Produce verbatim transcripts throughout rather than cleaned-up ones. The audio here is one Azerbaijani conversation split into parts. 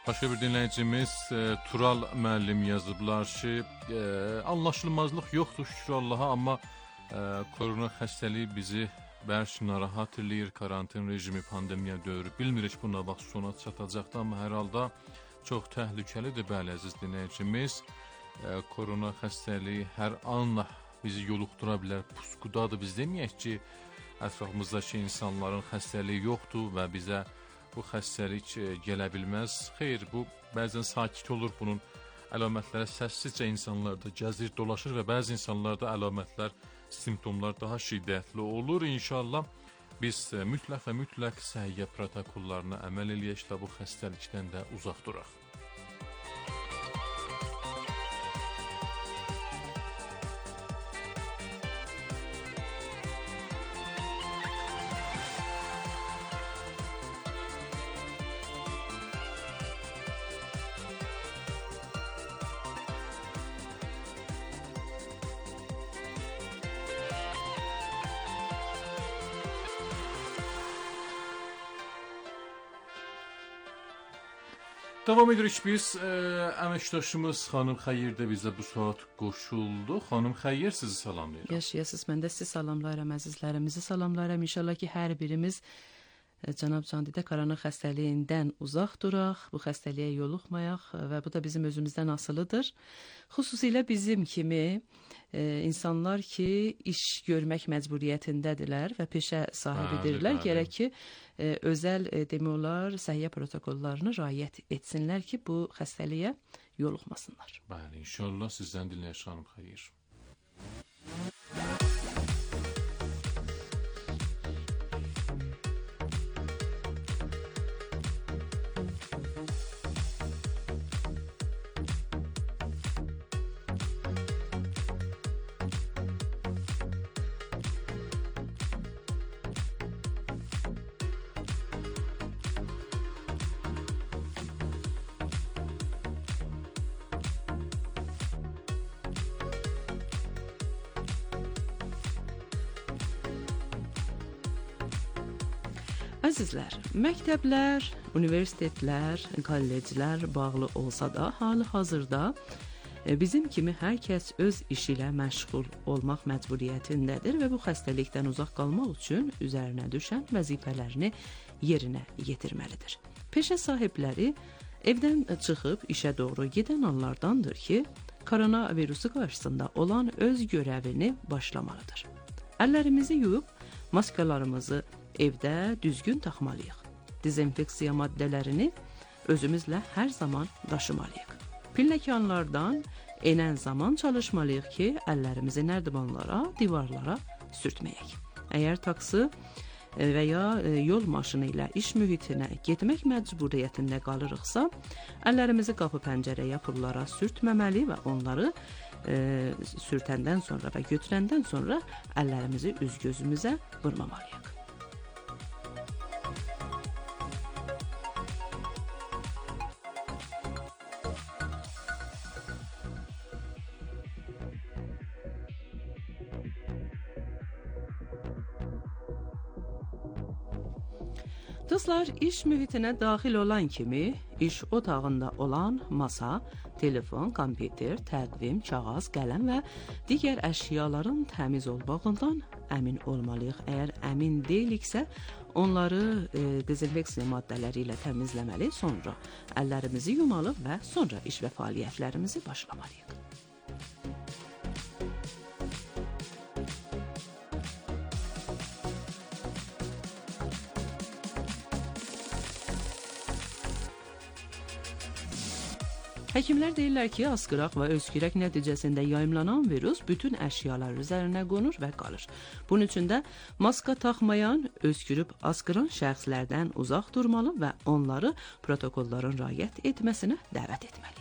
Başqa bir dinləyicimiz e, Tural müəllim yazıblar ki, e, anlaşılmazlıq yoxdur şükür Allaha, amma e, korona xəstəliyi bizi bərk narahat eləyir, karantin rejimi, pandemiya dövrü. Bilmirik buna vaxt sona çatacaqdı, amma hər halda çox təhlükəlidir, bəli əziz dinləyicimiz. E, korona xəstəliyi hər an bizi yoluxdura bilər, puskudadır. Biz deməyək ki, ətrafımızdakı insanların xəstəliyi yoxdur və bizə bu xəstəlik gələ bilməz. Xeyr, bu bəzən sakit olur, bunun əlamətləri səssizcə insanlarda gəzir, dolaşır və bəzi insanlarda əlamətlər, simptomlar daha şiddətli olur. İnşallah biz mütləq və mütləq səhiyyə protokollarına əməl eləyək də bu xəstəlikdən də uzaq duraq. Davam edirik biz. E, əməkdaşımız xanım Xəyir də bizə bu saat qoşuldu. Xanım Xəyir, sizi salamlayıram. Yaşayasınız, mən də sizi salamlayıram, əzizlərimizi salamlayıram. İnşallah ki, hər birimiz e, Cənab Candidə korona xəstəliyindən uzaq duraq, bu xəstəliyə yoluxmayaq və bu da bizim özümüzdən asılıdır. Xüsusilə bizim kimi e, insanlar ki, iş görmək məcburiyyətindədirlər və peşə sahibidirlər. Bəli, bəli. Gərək ki, e, özəl e, demək olar, səhiyyə protokollarını riayət etsinlər ki, bu xəstəliyə yoluxmasınlar. Bəli, inşallah sizdən dinləyək xanım Xəyir. Əzizlər, məktəblər, universitetlər, kolleclər bağlı olsa da, hali hazırda bizim kimi hər kəs öz işi ilə məşğul olmaq məcburiyyətindədir və bu xəstəlikdən uzaq qalmaq üçün üzərinə düşən vəzifələrini yerinə yetirməlidir. Peşə sahibləri evdən çıxıb işə doğru gedən anlardandır ki, koronavirusu qarşısında olan öz görəvini başlamalıdır. Əllərimizi yuyub, maskalarımızı evdə düzgün taxmalıyıq. Dezinfeksiya maddələrini özümüzlə hər zaman daşımalıyıq. Pilləkanlardan enən zaman çalışmalıyıq ki, əllərimizi nərdivanlara, divarlara sürtməyək. Əgər taksi və ya yol maşını ilə iş mühitinə getmək məcburiyyətində qalırıqsa, əllərimizi qapı pəncərəyə, pullara sürtməməli və onları e, sürtəndən sonra və götürəndən sonra əllərimizi üz-gözümüzə vurmamalıyıq. Dostlar, iş mühitinə daxil olan kimi, iş otağında olan masa, telefon, kompüter, təqvim, kağız, qələm və digər əşyaların təmiz olmağından əmin olmalıyıq. Əgər əmin deyiliksə, onları e, dezinfeksiya maddələri ilə təmizləməli, sonra əllərimizi yumalıq və sonra iş və fəaliyyətlərimizi başlamalıyıq. Həkimlər deyirlər ki, asqıraq və öskürək nəticəsində yayımlanan virus bütün əşyalar üzərinə qonur və qalır. Bunun üçün də maska taxmayan, öskürüb asqıran şəxslərdən uzaq durmalı və onları protokolların riayət etməsinə dəvət etməliyik.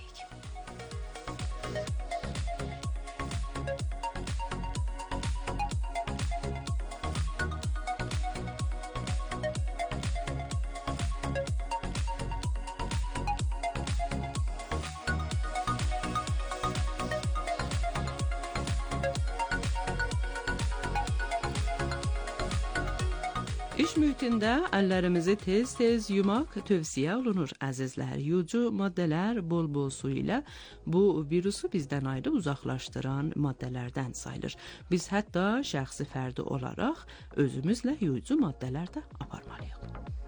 İş mühitində əllərimizi tez-tez yumaq tövsiyə olunur əzizlər. Yucu maddələr bol-bol su ilə bu virusu bizdən ayrı uzaqlaşdıran maddələrdən sayılır. Biz hətta şəxsi fərdi olaraq özümüzlə yucu maddələr də aparmalıyıq.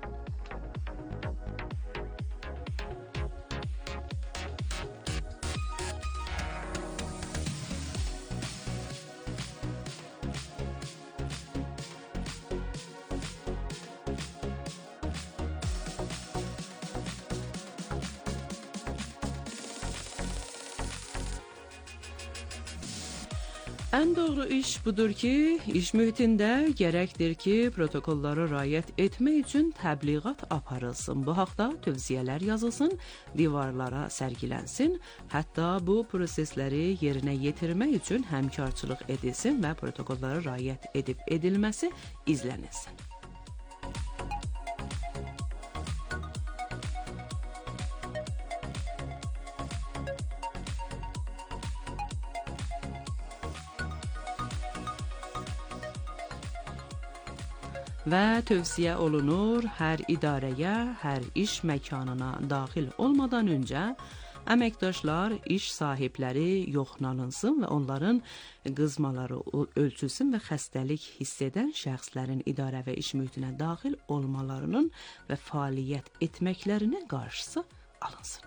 Ən doğru iş budur ki, iş mühitində gərəkdir ki, protokollara riayət etmək üçün təbliğat aparılsın. Bu haqda tövsiyələr yazılsın, divarlara sərgilənsin. Hətta bu prosesləri yerinə yetirmək üçün həmkarçılıq edilsin və protokollara riayət edib edilməsi izlənilsin. Və tövsiyə olunur, hər idarəyə, hər iş məkanına daxil olmadan öncə əməkdaşlar, iş sahibləri yoxlanılsın və onların qızmaları ölçülsün və xəstəlik hiss edən şəxslərin idarə və iş mühitinə daxil olmalarının və fəaliyyət etməklərinin qarşısı alınsın.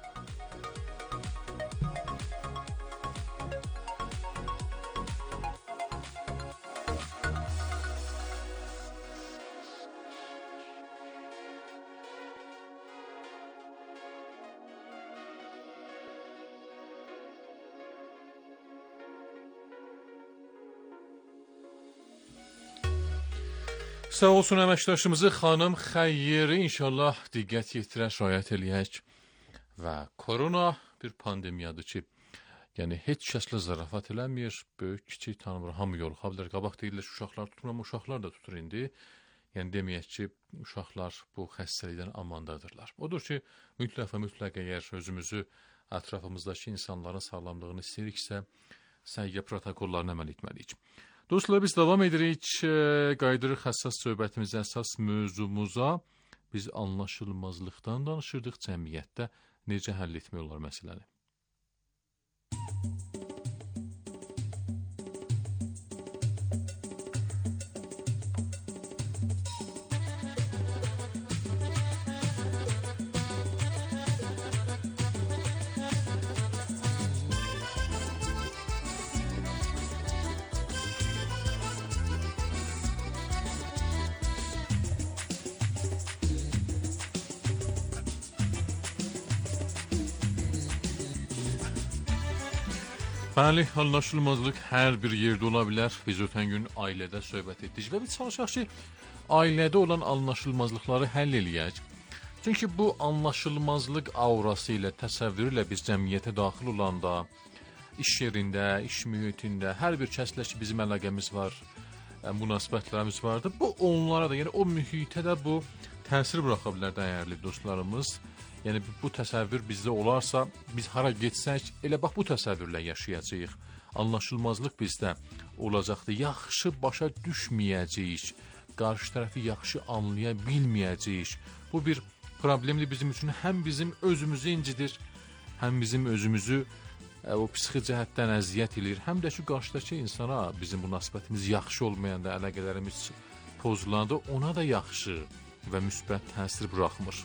Sağ olsun əməkdaşımızı xanım Xəyyeri inşallah diqqət yetirər, şayət eləyək. Və korona bir pandemiyadır ki, yəni heç kəslə zarafat eləmir, böyük, kiçik tanımır, hamı yoluxa bilər. Qabaq deyirlər ki, uşaqlar tutmur, amma uşaqlar da tutur indi. Yəni deməyək ki, uşaqlar bu xəstəlikdən amandadırlar. Odur ki, mütləq və mütləq əgər özümüzü ətrafımızdakı insanların sağlamlığını istəyiriksə, səhiyyə protokollarına əməl etməliyik. Dostlar, biz davam edirik, qaydırıq həssas söhbətimizə, əsas mövzumuza. Biz anlaşılmazlıqdan danışırdıq, cəmiyyətdə necə həll etmək olar məsələni. Bəli, anlaşılmazlıq hər bir yerdə ola bilər. Biz ötən gün ailədə söhbət etdik və biz çalışaq ki, ailədə olan anlaşılmazlıqları həll eləyək. Çünki bu anlaşılmazlıq aurası ilə, təsəvvürü ilə biz cəmiyyətə daxil olanda, iş yerində, iş mühitində, hər bir kəslə ki, bizim əlaqəmiz var, münasibətlərimiz vardır. Bu onlara da, yəni o mühitə də bu təsir buraxa bilər dəyərli dostlarımız. Yəni bu təsəvvür bizdə olarsa, biz hara getsək, elə bax bu təsəvvürlə yaşayacağıq. Anlaşılmazlıq bizdə olacaqdır. Yaxşı başa düşməyəcəyik. Qarşı tərəfi yaxşı anlaya bilməyəcəyik. Bu bir problemdir bizim üçün. Həm bizim özümüzü incidir, həm bizim özümüzü o psixi cəhətdən əziyyət edir, həm də ki, qarşıdakı insana bizim münasibətimiz yaxşı olmayanda, əlaqələrimiz pozulanda ona da yaxşı və müsbət təsir buraxmır.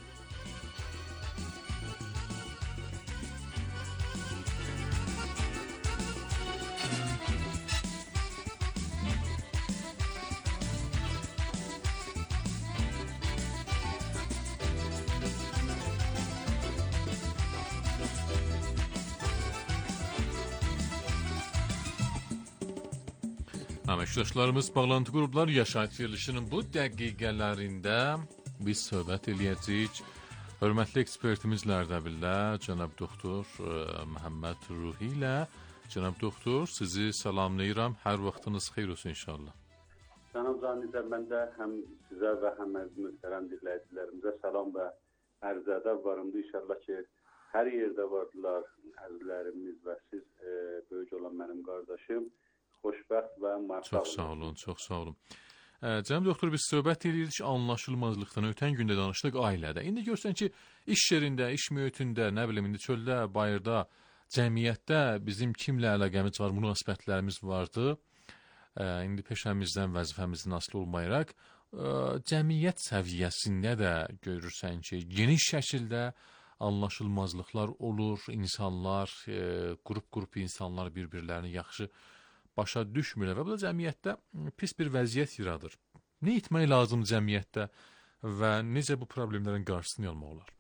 Əməkdaşlarımız bağlantı qruplar yaşayış verilişinin bu dəqiqələrində biz söhbət eləyəcəyik. Hörmətli ekspertimizlərdə billah, cənab doktor Məhəmməd Ruhi ilə. Cənab doktor, sizi salamlayıram. Hər vaxtınız xeyir olsun inşallah. Cənab Canizə, mən də həm sizə və həm mühtərəm dinləyicilərimizə salam və ərz ədəb varımdır. İnşallah ki, hər yerdə vardılar əzizlərimiz və siz e, böyük olan mənim qardaşım. Xoşbəxt və maraqlı. Çox sağ olun, çox sağ olun. Cənab doktor, biz söhbət edirdik anlaşılmazlıqdan, ötən gündə danışdıq ailədə. İndi görsən ki, iş yerində, iş mühitində, nə bilim, indi çöldə, bayırda, cəmiyyətdə bizim kimlə əlaqəmiz var, münasibətlərimiz vardı. İndi peşəmizdən, vəzifəmizdən asılı olmayaraq, cəmiyyət səviyyəsində də görürsən ki, geniş şəkildə anlaşılmazlıqlar olur, insanlar, qrup-qrup insanlar bir-birlərini yaxşı başa düşmürlər və bu da cəmiyyətdə pis bir vəziyyət yaradır. Nə etmək lazımdır cəmiyyətdə və necə bu problemlərin qarşısını almaq olar?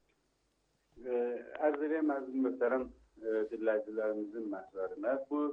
Ərz edəyəm, əziz möhtərəm dinləyicilərimizin məhzərinə, bu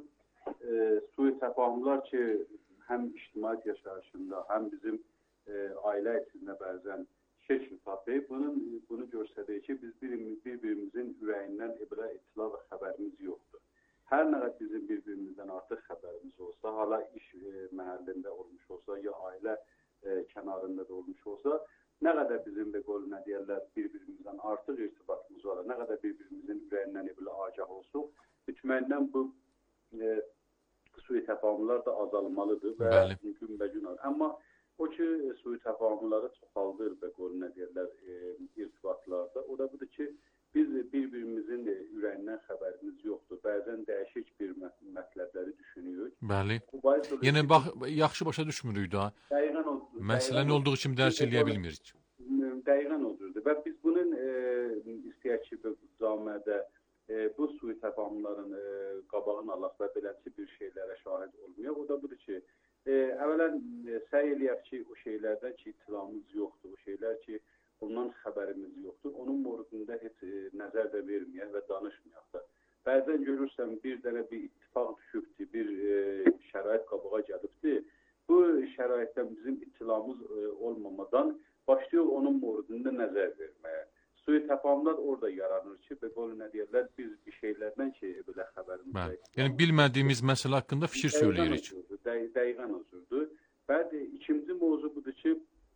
e, sui-təfahümlər ki, həm ictimaiyyət yaşayışında, həm bizim e, ailə içində bəzən şəkil tapıb, bunun, bunu göstərir ki, biz bir-birimizin ürəyindən belə itila və xəbərimiz yoxdur. Hər nə qədər bizim bir-birimizdən artıq xəbərimiz olsa, hala iş e, məhəllində olmuş olsa, ya ailə e, kənarında da olmuş olsa, nə qədər bizim də qol nə deyərlər, bir-birimizdən artıq irtibatımız var, nə qədər bir-birimizin ürəyindən belə agah olsuq, bütməyindən bu e, sui-təfahümlər də azalmalıdır və gün-bə-gün olur. Amma o ki, sui-təfahümləri çoxaldır və qol nə deyərlər, e, irtibatlarda, o da budur ki, biz bir-birimizin ürəyindən xəbərimiz yoxdur. Bəzən dəyişik bir mətləbləri düşünürük. Bəli. Yəni, bax, yaxşı başa düşmürük da. Dəqiqən odur. Məsələn olduğu kimi dərk eləyə bilmirik. Dəqiqən odur. Və biz bunun e, istəyək ki, camiədə e, bu sui-təfahümlərin e, qabağını alaq və beləsi bir şeylərə şahid olmuyor. O da budur ki, e, əvvələn e, səy eləyək ki, o şeylərdən ki, itilamız yoxdur. O şeylər ki, ondan xəbərimiz yoxdur. Onun morudunda heç e, nəzər də verməyək və danışmayaq da. Bəzən görürsən, bir dənə bir ittifaq düşübdür, bir e, şərait qabağa gəlibdir. Bu şəraitdən bizim itilamız e, olmamadan başlayıq onun morudunda nəzər verməyə. Sui-təfahümlər orada yaranır ki, belə nə deyərlər, biz bir şeylərdən ki, belə xəbərimiz var. Yəni, bilmədiyimiz məsələ haqqında fikir söyləyirik. Dəqiqən özürdür. Bəli, ikinci mövzu budur ki,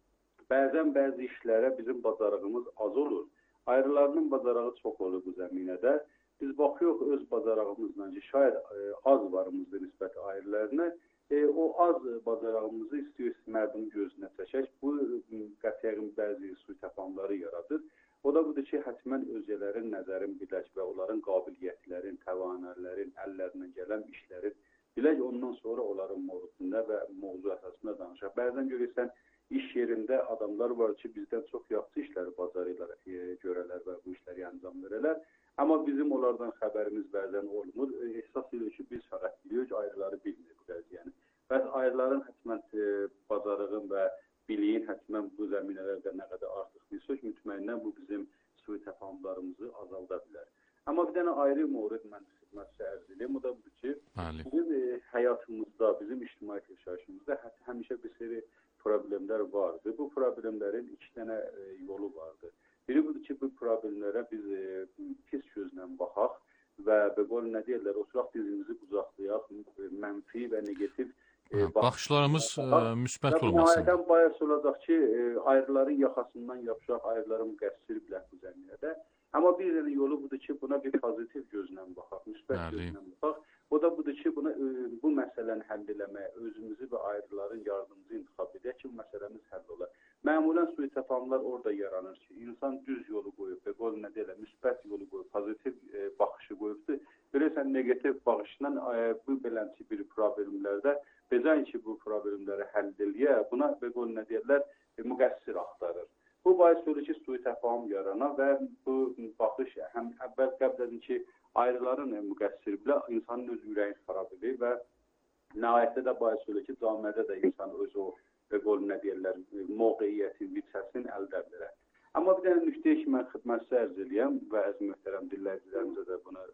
bəzən bəzi işlərə bizim bacarığımız az olur. Ayrılarının bacarağı çox olur bu zəminədə. Biz baxıyoruz öz bacarığımızla ki, şayad e, az varımızdır nisbət ayrılarına. E, o az bacarığımızı istəyirik mərdum gözünə çəkək. Bu qətiyyərin bəzi sui-təfahümləri yaradır. O da budur ki, hətimən özələrin nəzərin bilək və onların qabiliyyətlərin, təvanərlərin, əllərindən gələn işlərin bilək, ondan sonra onların mövzusunda və mövzu əsasında danışaq. Bəzən görürsən, iş yerində adamlar var ki, bizdən çox yaxşı işləri bacarırlar, e, görələr və bu işləri anlam verələr. Amma bizim onlardan xəbərimiz bəzən olmur. E, Esas edir ki, biz fəqət biliyoruz, ayrıları bilmirik. Yəni. Bəs ayrıların hətimən e, bacarığın və biliyin hətimən bu zəminələrdə nə qədər artıq bilsək, mütməyindən bu bizim sui-təfahümlərimizi azalda bilər. Amma bir dənə ayrı mövrid mən xidmətçi ərz edeyim. O da budur ki, bizim e, həyatımızda, bizim ictimaiyyət yaşayışımızda hə həmişə bir seri problemlər vardı. Bu problemlərin iki dənə e, yolu vardı. Biri budur ki, bu problemlərə biz e, pis gözlə baxaq və belə nə deyirlər, oturaq dizimizi qucaqlayaq, mənfi və negativ e, baxışlarımız e, müsbət olmasın. Nəhayətən bayaq olacaq ki, e, ayrıların yaxasından yapışaq, ayrıların müqəssir bilək bu zəminədə. Amma bir dənə yolu budur ki, buna bir pozitiv gözlə baxaq, müsbət gözlə baxaq. O da budur ki, buna, bu məsələni həll eləməyə, özümüzü və ayrıların yardımcı intiqab edək ki, bu məsələmiz həll olar. Məmulən sui-təfahümlər orada yaranır ki, insan düz yolu qoyub, və qol nə deyirlər, müsbət yolu qoyub, pozitiv e, baxışı qoyubdur. Görürsən, negativ baxışla e, bu belənçi bir problemlərdə, bezən ki, bu problemləri həll eləyə, buna və qol nə deyirlər, e, müqəssir axtarır. Bu bahis olur ki, sui-təfahüm yaranar və bu baxış həm əvvəl qəbul edin ki, ayrıların e, müqəssir bilə insanın öz ürəyi xarab edir və nəhayətdə də bahis olur ki, camiədə də insan öz o və qol nə deyirlər, mövqeyiyyətin, vitsəsini əldə edir. Amma bir dənə nüqtəyə ki, mən xidmətçi ərz eləyəm və əziz möhtərəm dinləyicilərimizə də bunu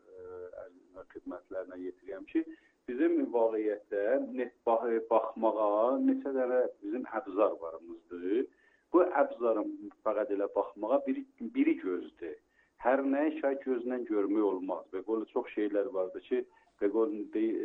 ə, xidmətlərinə yetirəyəm ki, bizim vaqiyyətdə net bax baxmağa neçə dənə bizim əbzar varımızdır. Bu əbzarın fəqət elə baxmağa biri, biri gözdür. Hər nəyə şay gözlə görmək olmaz. Və qolu çox şeylər vardır ki, və qolu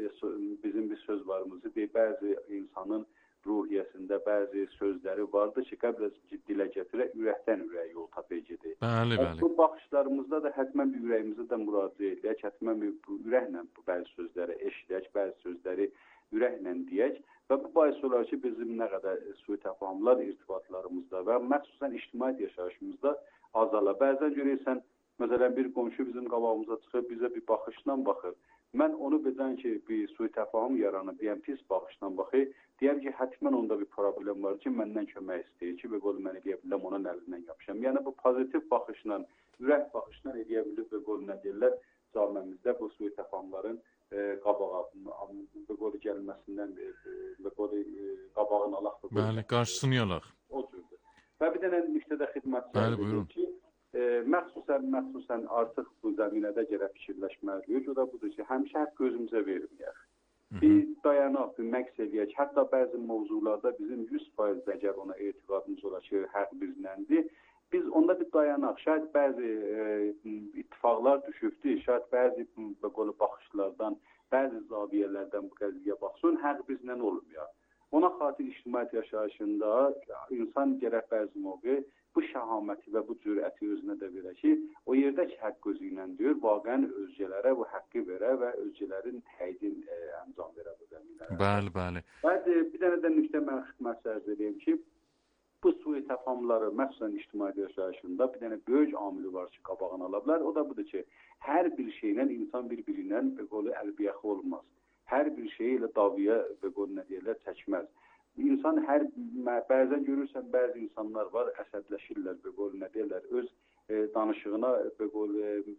bizim bir söz varımızdır. Bəzi insanın ruhiyyəsində bəzi sözləri vardır ki, qəbl ki, dilə gətirə, ürəkdən ürəyə yol tapıcıdır. Bəli, bəli. Bu baxışlarımızda da hətmən bir ürəyimizə də müraciə edək, hətmən bir ürəklə bu bəzi sözləri eşidək, bəzi sözləri ürəklə deyək və bu bahis olaraq ki, bizim nə qədər sui təfahümlər irtibatlarımızda və məxsusən ictimaiyyət yaşayışımızda azala. Bəzən görürsən, məsələn, bir qonşu bizim qabağımıza çıxıb, bizə bir baxışla baxır. Mən onu bilən ki, bir sui təfahüm yaranır, deyəm, pis baxışla baxır. Deyəm ki, hətimən onda bir problem var ki, məndən kömək istəyir ki, və qol mən edə biləm, onun əlindən yapışam. Yəni, bu pozitiv baxışla, ürək baxışla edə bilir və qol nə deyirlər, camiəmizdə bu sui təfahümlərin qabağa, və qolu gəlməsindən və qolu qabağını alaq. Bəli, qarşısını yalaq. O cürdür. Və bir dənə nüqtədə xidmət edir ki, məxsusən, məxsusən artıq bu zəminədə gərək fikirləşməliyik. O da budur ki, həmişə haqq gözümüzə verməyək. Bir dayanaq, bir məqs eləyək. Hətta bəzi mövzularda bizim yüz faiz əgər ona etiqadımız olar ki, haqq bizləndir. Biz onda bir dayanaq. Şayət bəzi e, ittifaqlar düşübdür, şayət bəzi qolu baxışlardan, bəzi zaviyələrdən bu qəziyyəyə baxsın, haqq bizlə olmuyor. Ona xatir ictimaiyyət yaşayışında insan gərək bəzi mövqe bu şəhaməti və bu cürəti özünə də verə ki, o yerdə ki, haqq özü ilə deyir, vaqən özgələrə bu haqqı verə və özgələrin təydin e, əncam verə bu zəminlərə. Bəli, bəli. Bəli, bir dənə də nüqtə mən xidmət sərz edeyim ki, bu sui təfahümləri məxsusən ictimaiyyət yaşayışında bir dənə böyük amili var ki, qabağını ala bilər. O da budur ki, hər bir şeylə insan bir-birindən və qolu əlbiyaxı olmaz. Hər bir şey ilə daviyə və qolu nə deyirlər, çəkməz. İnsan hər, bəzən görürsən, bəzi insanlar var, əsəbləşirlər və qolu nə deyirlər, öz e, danışığına və qolu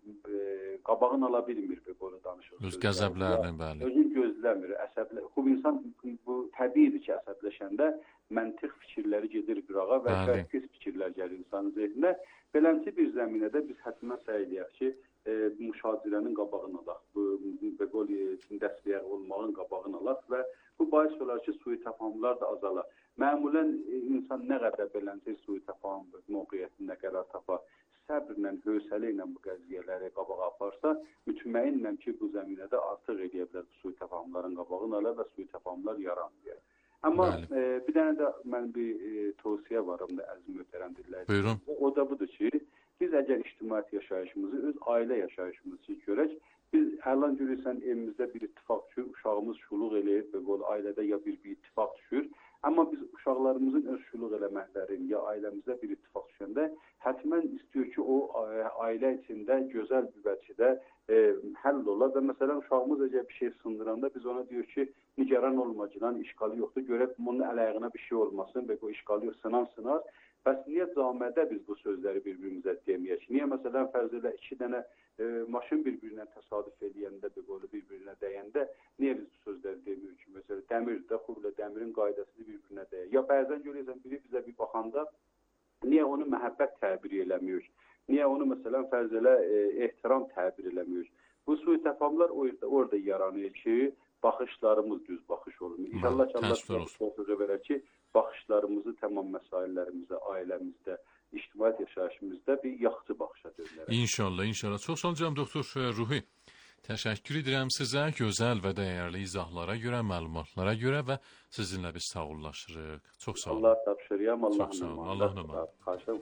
e, qabağını ala bilmir və qolu danışıq. Öz qəzəblərini, bəli. Özünü gözləmir, əsəblə. Bu insan bu təbiidir ki, əsəbləşəndə məntiq fikirləri gedir qırağa və pis fikirlər gəlir insanın zehninə. Beləncə bir zəminədə biz hətimən səy eləyək ki, e, müşahidələrin qabağını alaq, bu və qol dəstəyə olmağın qabağını alaq və bu bahis olar ki, sui təfahümlər də azalar. Məmulən e, insan nə qədər beləncə sui təfahüm mövqeyyətində qərar tapar, səbrlə, hövsələ ilə bu qəziyyələri qabağa aparsa, mütməinnəm ki, bu zəminədə artıq edə bilər sui təfahümlərin qabağını alır və sui təfahümlər yaranmıyor. Amma e, bir dənə də mən bir e, tövsiyə varım da əziz möhtərəm dinləyicilər. Buyurun. O da budur ki, biz əgər ictimaiyyət yaşayışımızı öz ailə yaşayışımızı görək, biz əlan görürsən evimizdə bir ittifaq düşür, uşağımız şuluq eləyir və qol ailədə ya bir, bir ittifaq düşür. Amma biz uşaqlarımızın öz şuluq eləməklərini ya ailəmizdə bir ittifaq düşəndə hətimən istəyir ki, o ailə içində gözəl bir vəcidə e, həll olar və məsələn uşağımız əgər bir şey sındıranda biz ona deyir ki, nigaran olma ki, lan işqalı yoxdur, görək bunun ələyğına bir şey olmasın və o işqalı yox, sınan sınar. Bəs niyə camiədə biz bu sözləri bir-birimizə deməyək? Niyə məsələn fərz elə iki dənə e, maşın bir-birinə təsadüf eləyəndə, bir-birinə dəyəndə niyə biz bu sözləri demirik ki? Məsələn, dəmir də xublə dəmirin qaydasını bir-birinə dəyək. Ya bəzən görürsən biri bizə bir baxanda niyə onu məhəbbət təbir eləmirik? Niyə onu məsələn fərz elə e, ehtiram təbir eləmirik? Bu sui təfahümlər orada, orada yaranır ki, baxışlarımız düz baxış olur. İnşallah ki, Allah sözə verər ki, baxışlarımızı tamam məsaillərimizdə, ailəmizdə, ictimaiyyət yaşayışımızda bir yaxşı baxışa dönərək. İnşallah, inşallah. Çox sağ olun cənab doktor Ruhi. Təşəkkür edirəm sizə gözəl və dəyərli izahlara görə, məlumatlara görə və sizinlə biz sağollaşırıq. Çox sağ olun. Allah tapşırıyam, Allah Çox sağ olun. Allah nəman. Xahiş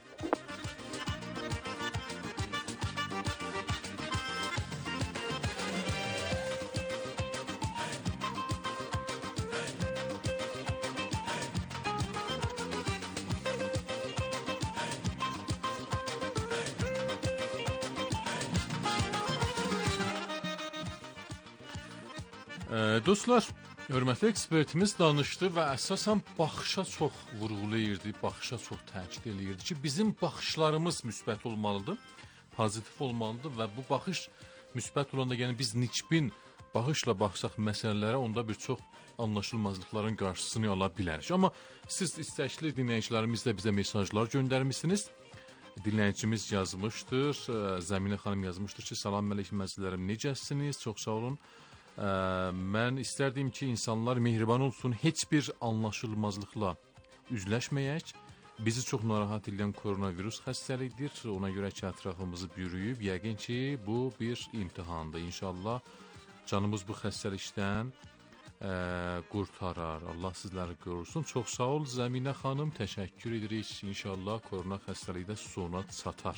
Dostlar, hörmətli ekspertimiz danışdı və əsasən baxışa çox vurğulayırdı, baxışa çox təkid eləyirdi ki, bizim baxışlarımız müsbət olmalıdır, pozitiv olmalıdır və bu baxış müsbət olanda, yəni biz nikbin baxışla baxsaq məsələlərə, onda bir çox anlaşılmazlıqların qarşısını ala bilərik. Amma siz istəkli dinləyicilərimiz də bizə mesajlar göndərmişsiniz. Dinləyicimiz yazmışdır, Zəminə xanım yazmışdır ki, salam əleykum əzizlərim, necəsiniz? Çox sağ olun. Ə, mən istərdim ki, insanlar mehriban olsun, heç bir anlaşılmazlıqla üzləşməyək. Bizi çox narahat edən koronavirus xəstəlikdir. Ona görə ki, ətrafımızı bürüyüb, yəqin ki, bu bir imtihandır. İnşallah canımız bu xəstəlikdən ə, qurtarar. Allah sizləri qorusun. Çox sağ ol Zəminə xanım, təşəkkür edirik. İnşallah korona xəstəliyi də sona çatar.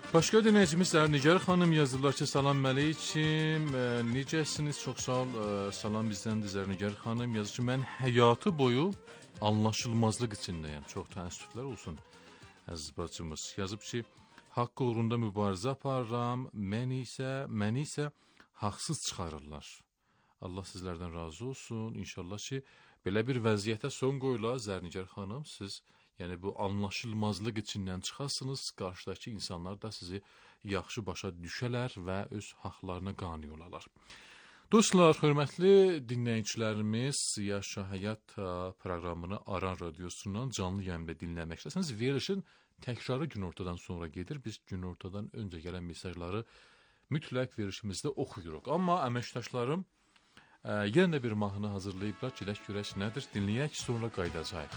Başqa dinləyicimiz Nigar xanım yazırlar ki, salam əleyküm, e, necəsiniz? Çox sağ ol, e, salam bizdəndir Zərnigar xanım. Yazır ki, mən həyatı boyu anlaşılmazlıq içindəyəm. Çox təəssüflər olsun əziz bacımız. Yazıb ki, haqq uğrunda mübarizə aparıram, mən isə, məni isə haqsız çıxarırlar. Allah sizlərdən razı olsun. İnşallah ki, belə bir vəziyyətə son qoyula Zərnigar xanım, siz yəni bu anlaşılmazlıq içindən çıxasınız, qarşıdakı insanlar da sizi yaxşı başa düşələr və öz haqlarına qane olarlar. Dostlar, hörmətli dinləyicilərimiz, Yaşa Həyat proqramını Aran Radiosundan canlı yayımda dinləmək istəsəniz, verilişin təkrarı günortadan sonra gedir. Biz günortadan öncə gələn mesajları mütləq verilişimizdə oxuyuruq. Amma əməkdaşlarım ə, yenə də bir mahnı hazırlayıblar. Gedək görək nədir? Dinləyək, sonra qayıdacağıq.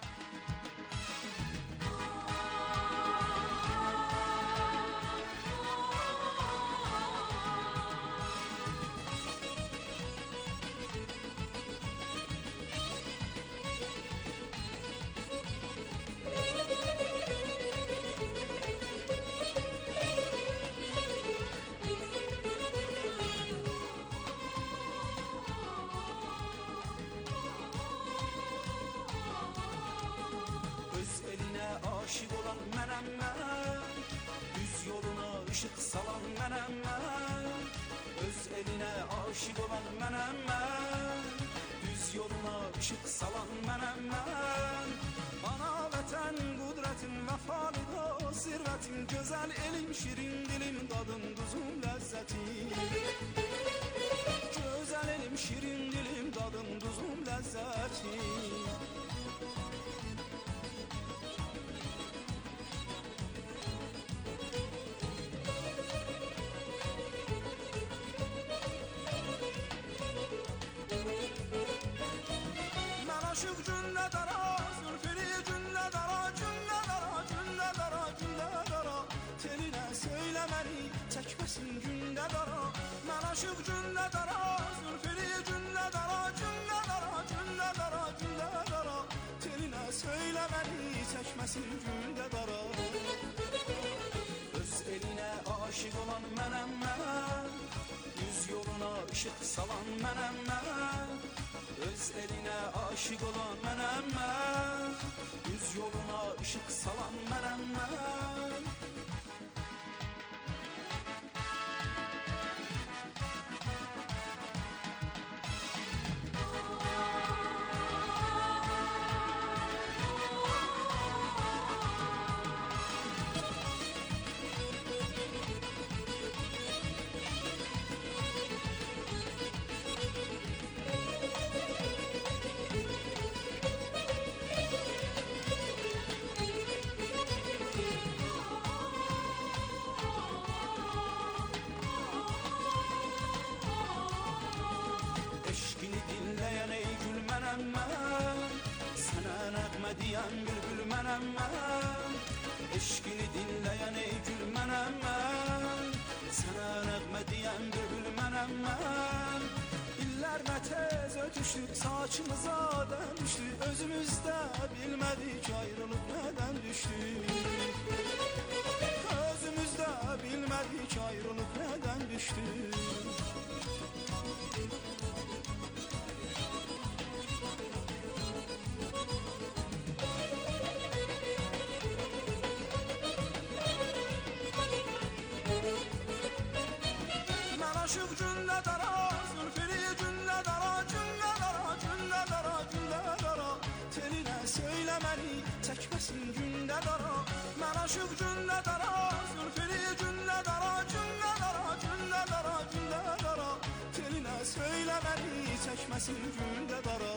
Aşık olan mənəm mən, düz yoluna ışıq salan mənəm mən. Öz eline aşık olan mənəm mən, düz yoluna ışıq salan mənəm mən. Bana vətən qudretin, vəfalıda zirvətin, gözəl elim, şirin dilim, dadım, duzum, ləzzətim. Gözəl elim, şirin dilim, dadım, duzum, ləzzətim. Aşık cümle dara, zülfiri cümle dara, cümle dara, cümle dara, cümle dara. Teline söylemeni çekmesin günde dara. Ben aşık cümle dara, zülfiri cümle dara, cümle dara, cümle dara, cümle dara. Teline söylemeni çekmesin günde dara. Öz eline aşık olan menem men, yüz yoluna ışık salan menem men. Öz eline aşık olan mənəm mən, yüz yoluna ışık salan mənəm mən. Diyen bülbül mənem mən, eşkini dinleyen ey gül mənem mən. Sənə nəğmə deyən bülbül mənəm mən. İllər nə tez ötüşdü, saçımıza dönüşdü. Özümüzdə bilmədik ayrılıq nədən düşdü. Özümüzdə bilmədik ayrılıq nədən düşdü. Aşık cümle dara, zülfiri cümle dara, cümle dara, cümle dara, cümle dara. Teline söylemeni çekmesin günde dara. Ben aşık cümle dara, zülfiri cümle dara, cümle dara, cümle dara, cümle dara. Teline söylemeni çekmesin günde dara.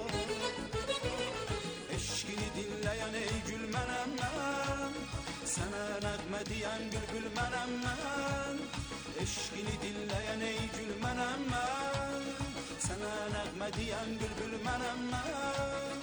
Eşkini dinleyen ey gül mənem mən, sana nəğmə deyən bülbül mənəm mən. Eşkini dinleyen ey gül mənəm mən, sana nəğmə deyən bülbül mənəm mən.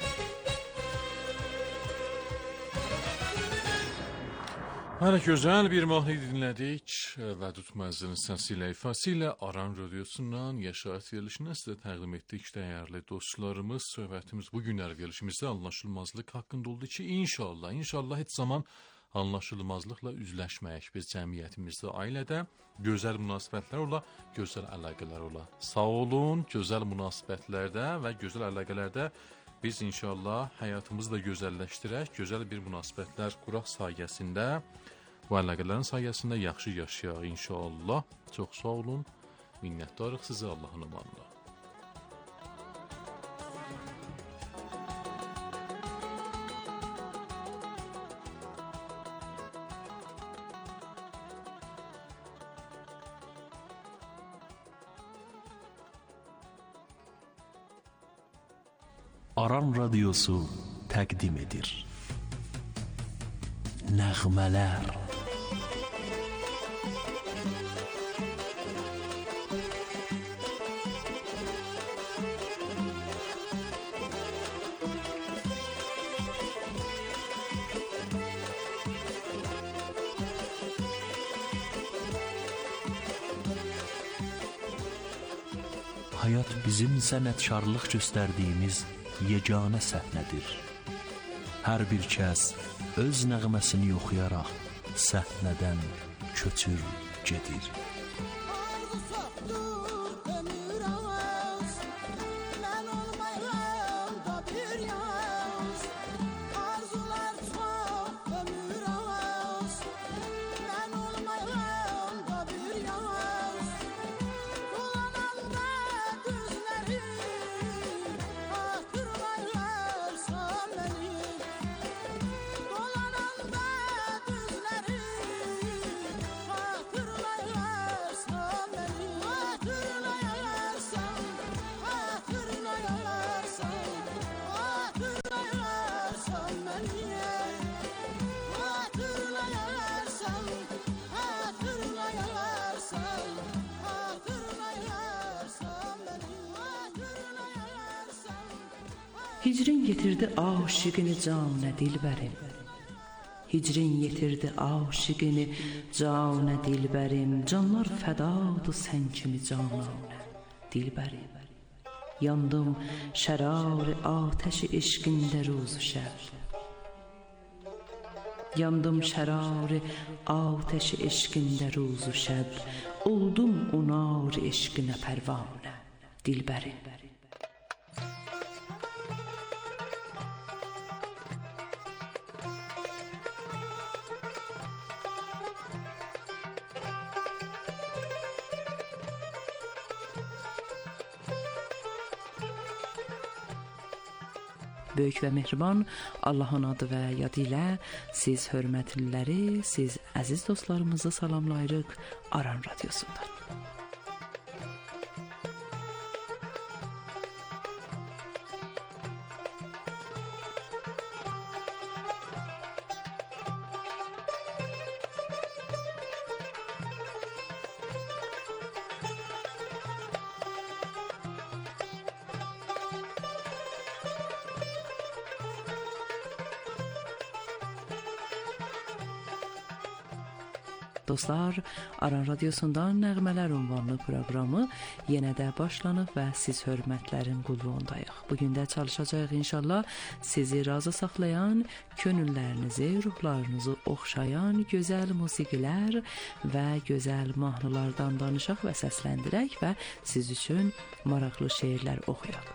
Hələ gözəl bir mahnı dinlədik və tutmazının səsilə, ifasıyla Aran Radiosundan Yaşayat verilişindən sizə təqdim etdik dəyərli dostlarımız. Söhbətimiz bugünlər verilişimizdə anlaşılmazlıq haqqında oldu ki, inşallah, inşallah heç zaman anlaşılmazlıqla üzləşməyək biz cəmiyyətimizdə, ailədə gözəl münasibətlər ola, gözəl əlaqələr ola. Sağ olun, gözəl münasibətlərdə və gözəl əlaqələrdə biz inşallah həyatımızı da gözəlləşdirək, gözəl bir münasibətlər quraq sayəsində, bu əlaqələrin sayəsində yaxşı yaşayaq inşallah. Çox sağ olun, minnətdarıq sizə Allahın amanına. Aran Radyosu təqdim edir. Nəğmələr. Hayat bizim sənətkarlıq göstərdiyimiz yeganə səhnədir. Hər bir kəs öz nəğməsini oxuyaraq səhnədən köçür gedir. Hicrin getirdi aşıqını canə dilbərim. Hicrin yetirdi aşıqını canə dilbərim. Canlar fədadır sən kimi cananə dilbərim. Yandım şərar-ı atəşi eşqində ruzu şəb. Yandım şərar-ı atəşi eşqində ruzu şəb. Oldum unar eşqinə pərvanə dilbərim. Böyük və mehriban Allahın adı və yadı ilə siz hörmətliləri, siz əziz dostlarımızı salamlayırıq Aran Radyosu'ndan. Dostlar, Aran Radyosu'ndan Nəğmələr ünvanlı proqramı yenə də başlanıb və siz hörmətlərin qulluğundayıq. Bugün də çalışacağıq inşallah sizi razı saxlayan, könüllərinizi, ruhlarınızı oxşayan gözəl musiqilər və gözəl mahnılardan danışaq və səsləndirək və siz üçün maraqlı şeirlər oxuyaq.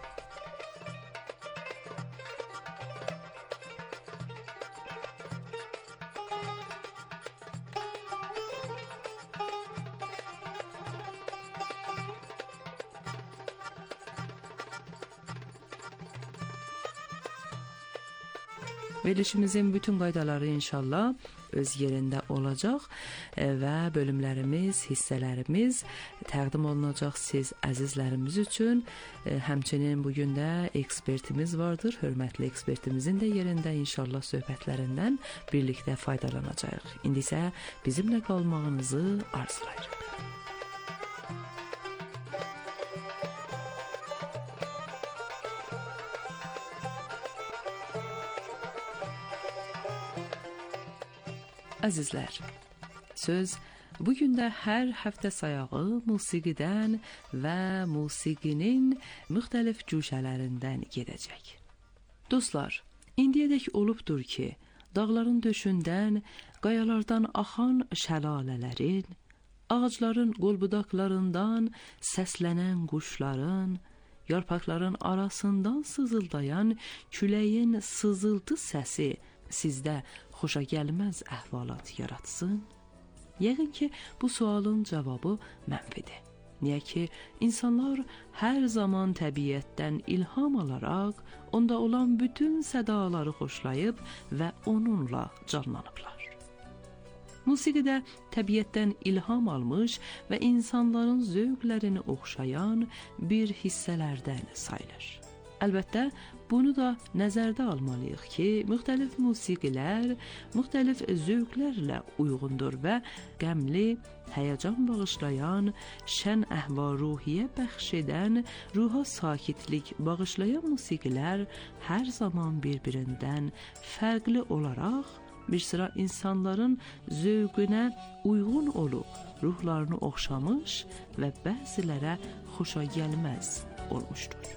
Verilişimizin bütün qaydaları inşallah öz yerində olacaq və bölümlərimiz, hissələrimiz təqdim olunacaq siz əzizlərimiz üçün. Həmçinin bugün də ekspertimiz vardır. Hörmətli ekspertimizin də yerində inşallah söhbətlərindən birlikdə faydalanacağıq. İndi isə bizimlə qalmağınızı arzulayırıq. Əzizlər, söz bugün də hər həftə sayağı musiqidən və musiqinin müxtəlif cüşələrindən gedəcək. Dostlar, indiyədək olubdur ki, dağların döşündən, qayalardan axan şəlalələrin, ağacların qolbudaqlarından səslənən quşların, yarpaqların arasından sızıldayan küləyin sızıltı səsi sizdə xoşa gəlməz əhvalat yaratsın? Yəqin ki, bu sualın cavabı mənfidir. Niyə ki, insanlar hər zaman təbiətdən ilham alaraq, onda olan bütün sədaları xoşlayıb və onunla canlanıblar. Musiqidə təbiətdən ilham almış və insanların zövqlərini oxşayan bir hissələrdən sayılır. Əlbəttə, bunu da nəzərdə almalıyıq ki, müxtəlif musiqilər müxtəlif zövqlərlə uyğundur və qəmli, həyəcan bağışlayan, şən əhval-ruhiyyə bəxş edən, ruha sakitlik bağışlayan musiqilər hər zaman bir-birindən fərqli olaraq bir sıra insanların zövqünə uyğun olub, ruhlarını oxşamış və bəzilərə xoşa gəlməz olmuşdur.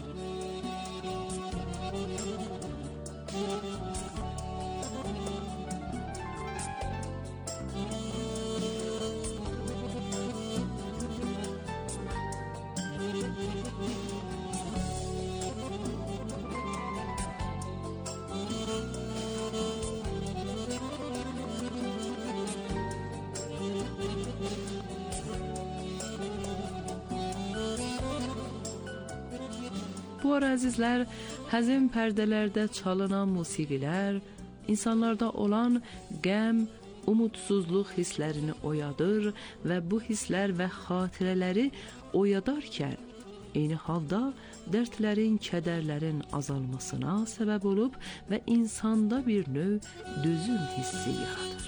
Bu ara əzizlər, həzin pərdələrdə çalınan musiqilər insanlarda olan qəm, umutsuzluq hisslərini oyadır və bu hisslər və xatirələri oyadarkən eyni halda dərdlərin, kədərlərin azalmasına səbəb olub və insanda bir növ dözüm hissi yaradır.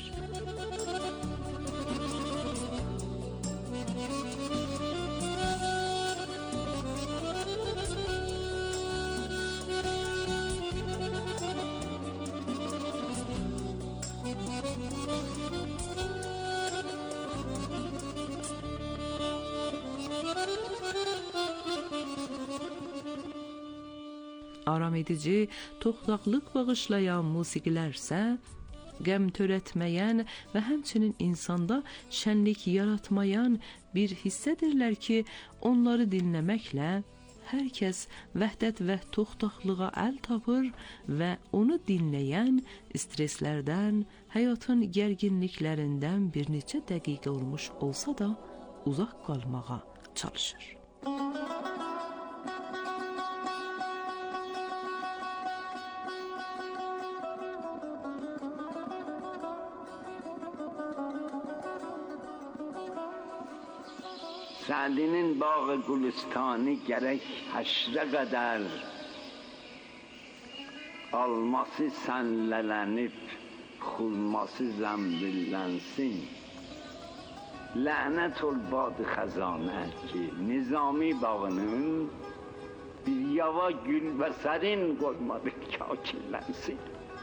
Aram edici, toxtaqlıq bağışlayan musiqilərsə, qəm törətməyən və həmçinin insanda şənlik yaratmayan bir hissədirlər ki, onları dinləməklə hər kəs vəhdət və toxtaqlığa əl tapır və onu dinləyən streslərdən, həyatın gərginliklərindən bir neçə dəqiqə olmuş olsa da uzaq qalmağa çalışır. Sa'dinin bağı Gülistani gərək həşrə qədər alması sənlələnib, xurması zəmbillənsin. Lənət ol bad xəzanə ki, Nizami bağının bir yava gül və sərin qoymadı kakillənsin.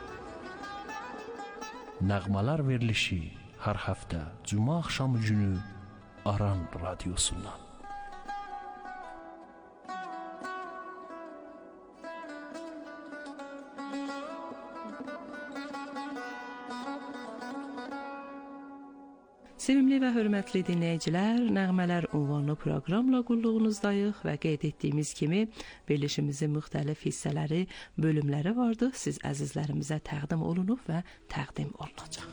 Nəğmələr verilişi hər həftə Cuma axşamı günü Aran Radyosu'ndan. Sevimli və hörmətli dinləyicilər, Nəğmələr ünvanlı proqramla qulluğunuzdayıq və qeyd etdiyimiz kimi verilişimizin müxtəlif hissələri, bölümləri vardı. Siz əzizlərimizə təqdim olunub və təqdim olunacaq.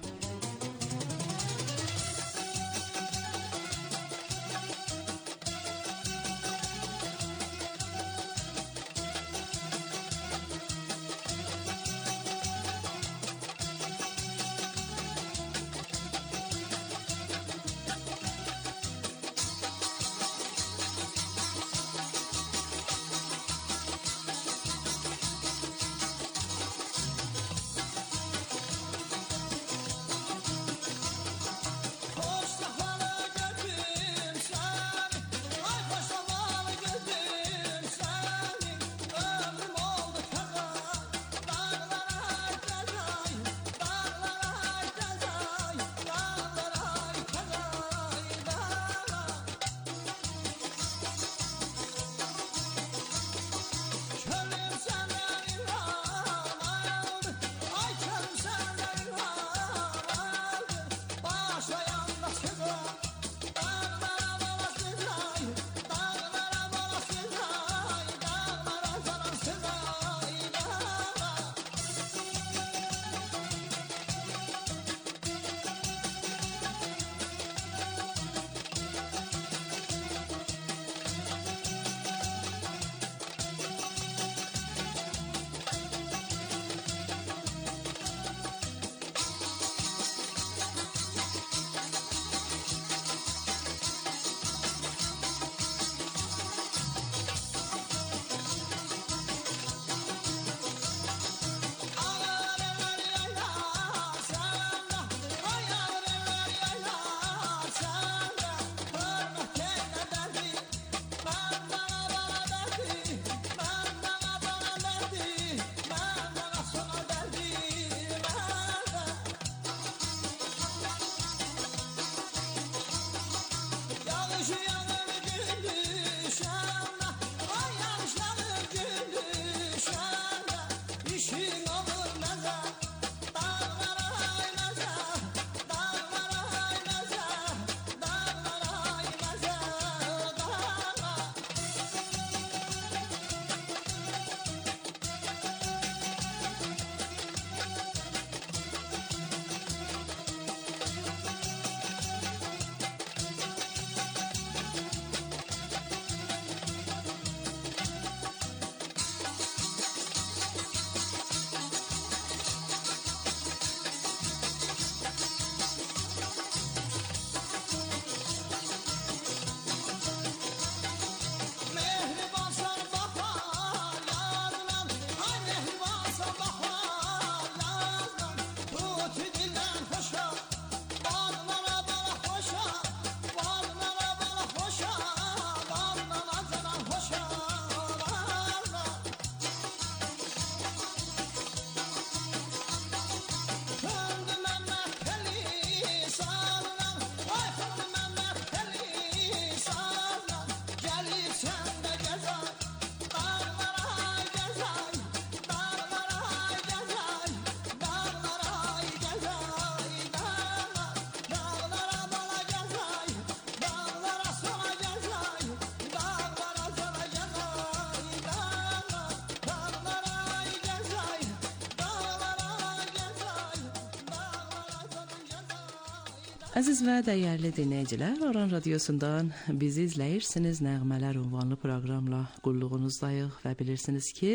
Əziz və dəyərli dinləyicilər, Aran Radiosundan bizi izləyirsiniz. Nəğmələr ünvanlı proqramla qulluğunuzdayıq və bilirsiniz ki,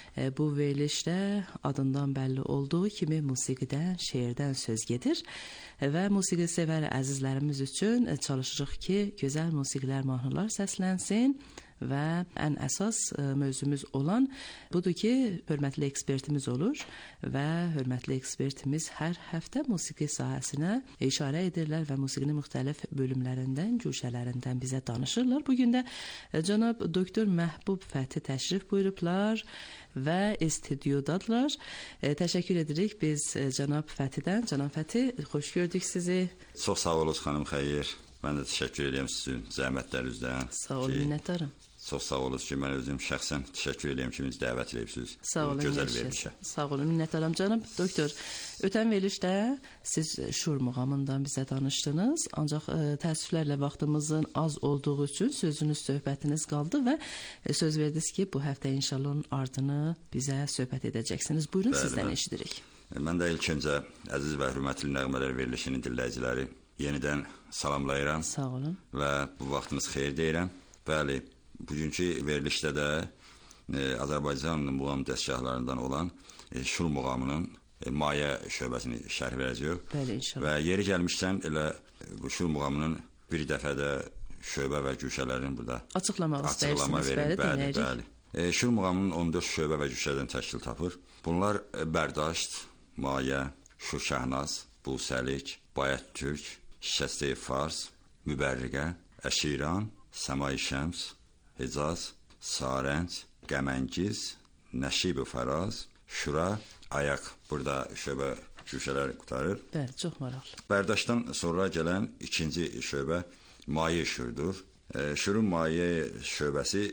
bu verilişdə adından bəlli olduğu kimi musiqidən, şeirdən söz gedir və musiqi sevər əzizlərimiz üçün çalışırıq ki, gözəl musiqilər, mahnılar səslənsin və ən əsas mövzumuz olan budur ki, hörmətli ekspertimiz olur və hörmətli ekspertimiz hər həftə musiqi sahəsinə işarə edirlər və musiqinin müxtəlif bölümlərindən, güşələrindən bizə danışırlar. Bugün də cənab doktor Məhbub Fəthi təşrif buyurublar və studiyodadırlar. E, təşəkkür edirik biz cənab Fəthidən. Cənab Fəthi, xoş gördük sizi. Çox sağ olun xanım Xeyir. Mən də təşəkkür edirəm sizin zəhmətlərinizdən. Sağ olun, minnətdarım. Çox sağ olun ki, mən özüm şəxsən təşəkkür edirəm ki, bizi dəvət edibsiniz. Sağ olun, gözəl verilişə. Sağ olun, minnətdaram cənab doktor. Ötən verilişdə siz Şur muğamından bizə danışdınız, ancaq ə, təəssüflərlə vaxtımızın az olduğu üçün sözünüz, söhbətiniz qaldı və ə, söz verdiniz ki, bu həftə inşallah onun ardını bizə söhbət edəcəksiniz. Buyurun, bəli, sizdən bəli. Eşidirik. Mən də ilk öncə əziz və hörmətli nəğmələr verilişinin dinləyiciləri yenidən salamlayıram. Sağ olun. Və bu vaxtınız xeyir deyirəm. Bəli, bugünkü verilişdə də e, Azərbaycan muğam dəstgahlarından olan e, Şur muğamının e, mayə şöbəsini şərh verəcəyik. Bəli, inşallah. Və yeri gəlmişdən elə bu Şur muğamının bir dəfə də şöbə və güşələrini burada açıqlamaq istəyirsiniz. Bəli, bəli, bəli. E, Şur muğamının on dörd şöbə və güşədən təşkil tapır. Bunlar e, Bərdasht, Mayə, Şur Şəhnaz, Busəlik, Bayət Türk, Şikəstəyi Fars, Mübərriqə, Əşiran, Səmai Şəms, Hicaz, Sarənc, Qəməngiz, Nəşib-i Fəraz, Şura, Ayaq. Burada şöbə güşələr qutarır. Bəli, çox maraqlı. Bərdashdan sonra gələn ikinci şöbə mayə şurdur. E, Şurun mayə şöbəsi